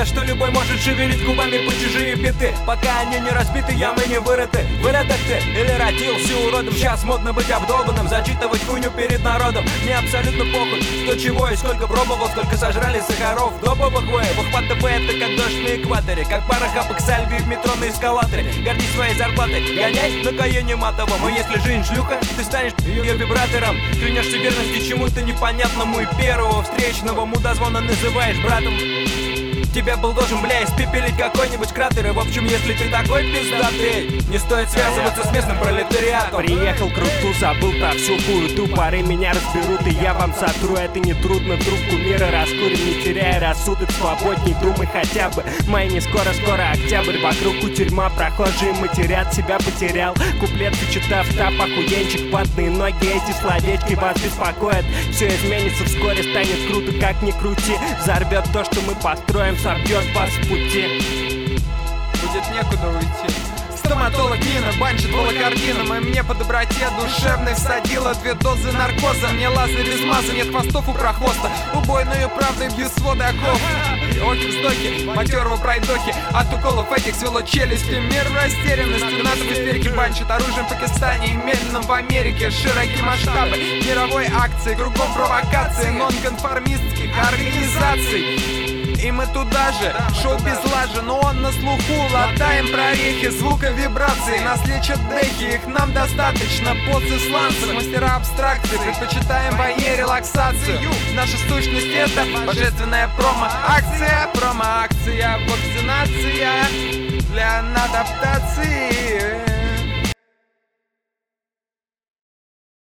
Говорят, что любой может шевелить губами по чужие биты. Пока они не разбиты, ямы не вырыты. Выродок ты или родился уродом? Сейчас модно быть обдолбанным, зачитывать хуйню перед народом. Мне абсолютно похуй, кто чего и сколько пробовал, сколько сожрали сахаров. До бабах Ухват ТП это как дождь на экваторе, как пара хапок сальви в метро на эскалаторе. Гордись своей зарплатой, гоняй на Кайене матовом. И если жизнь шлюха, ты станешь ее вибратором. Клянешься верности чему-то непонятному, и первого встречного мудозвона называешь братом. Тебя был должен, бля, испепелить какой-нибудь кратер. И в общем, если ты такой пиздатый, не стоит связываться с местным пролетариатом. Приехал к рту, забыл про всю хуету. Пары меня разберут, и я вам сотру. Это не трудно, трубку мира раскурим, не теряя рассудок. Свободней думай хотя бы. Май не скоро, октябрь. Вокруг кутерьма, прохожие матерят, себя потерял. Куплет почитав, тап, охуенчик, ватные ноги. Эти словечки вас беспокоят. Все изменится вскоре, станет круто, как ни крути. Взорвет то, что мы построим, собьет вас в пути. Будет некуда уйти. Стоматолог Нина банчит волокордином, и мне по доброте душевной всадила 2 дозы наркоза. Мне лазер из маза, нет хвостов у прохвоста. Убойную правдой бью своды оков. Оки вздохи, матерого пройдохи. От уколов этих свело челюсти. Мир в растерянности, нас в истерике банчит оружием в Пакистане и медленным в Америке. Широкие масштабы мировой акции, кругом провокации нонконформистских организаций. И мы туда же, шоу без лажи, но он на слуху. Латаем прорехи, звука вибрации. Нас лечат дехи, их нам достаточно. Поцы сланцев, мастера абстракции. Предпочитаем войне релаксацию. Наша сущность это божественная промо-акция. Промо-акция, вакцинация для адаптации.